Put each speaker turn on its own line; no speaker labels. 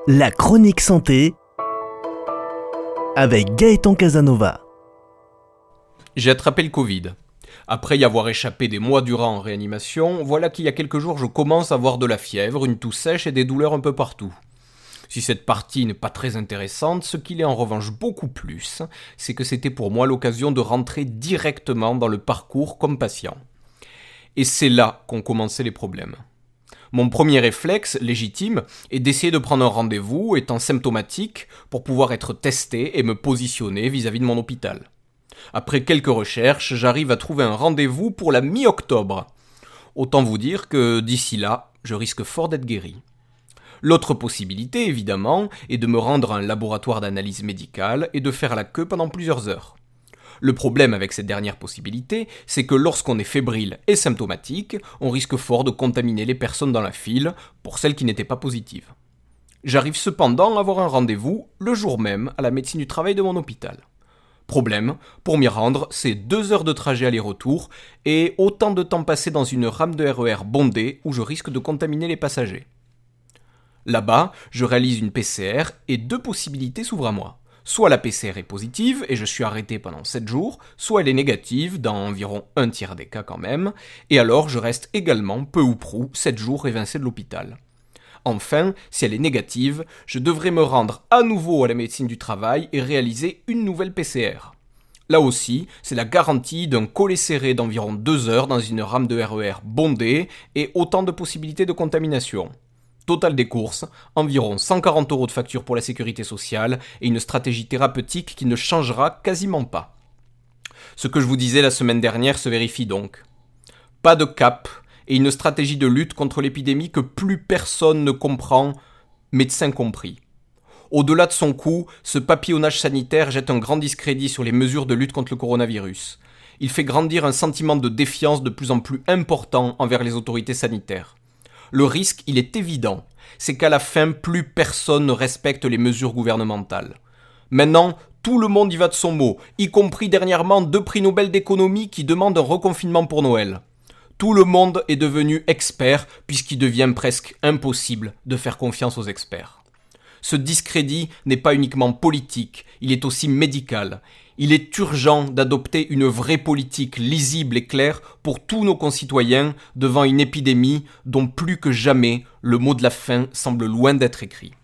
La chronique santé avec Gaëtan Casanova.
J'ai attrapé le Covid. Après y avoir échappé des mois durant en réanimation, voilà qu'il y a quelques jours je commence à avoir de la fièvre, une toux sèche et des douleurs un peu partout. Si cette partie n'est pas très intéressante, ce qu'il est en revanche beaucoup plus, c'est que c'était pour moi l'occasion de rentrer directement dans le parcours comme patient. Et c'est là qu'ont commencé les problèmes. Mon premier réflexe, légitime, est d'essayer de prendre un rendez-vous étant symptomatique pour pouvoir être testé et me positionner vis-à-vis de mon hôpital. Après quelques recherches, j'arrive à trouver un rendez-vous pour la mi-octobre. Autant vous dire que d'ici là, je risque fort d'être guéri. L'autre possibilité, évidemment, est de me rendre à un laboratoire d'analyse médicale et de faire la queue pendant plusieurs heures. Le problème avec cette dernière possibilité, c'est que lorsqu'on est fébrile et symptomatique, on risque fort de contaminer les personnes dans la file, pour celles qui n'étaient pas positives. J'arrive cependant à avoir un rendez-vous le jour même à la médecine du travail de mon hôpital. Problème, pour m'y rendre, c'est 2 heures de trajet aller-retour et autant de temps passé dans une rame de RER bondée où je risque de contaminer les passagers. Là-bas, je réalise une PCR et 2 possibilités s'ouvrent à moi. Soit la PCR est positive et je suis arrêté pendant 7 jours, soit elle est négative, dans environ un tiers des cas quand même, et alors je reste également, peu ou prou, 7 jours évincé de l'hôpital. Enfin, si elle est négative, je devrais me rendre à nouveau à la médecine du travail et réaliser une nouvelle PCR. Là aussi, c'est la garantie d'un collet serré d'environ 2 heures dans une rame de RER bondée et autant de possibilités de contamination. Total des courses, environ 140 € de facture pour la sécurité sociale et une stratégie thérapeutique qui ne changera quasiment pas. Ce que je vous disais la semaine dernière se vérifie donc. Pas de cap et une stratégie de lutte contre l'épidémie que plus personne ne comprend, médecins compris. Au-delà de son coût, ce papillonnage sanitaire jette un grand discrédit sur les mesures de lutte contre le coronavirus. Il fait grandir un sentiment de défiance de plus en plus important envers les autorités sanitaires. Le risque, il est évident, c'est qu'à la fin, plus personne ne respecte les mesures gouvernementales. Maintenant, tout le monde y va de son mot, y compris dernièrement 2 prix Nobel d'économie qui demandent un reconfinement pour Noël. Tout le monde est devenu expert puisqu'il devient presque impossible de faire confiance aux experts. Ce discrédit n'est pas uniquement politique, il est aussi médical. Il est urgent d'adopter une vraie politique lisible et claire pour tous nos concitoyens devant une épidémie dont plus que jamais le mot de la fin semble loin d'être écrit.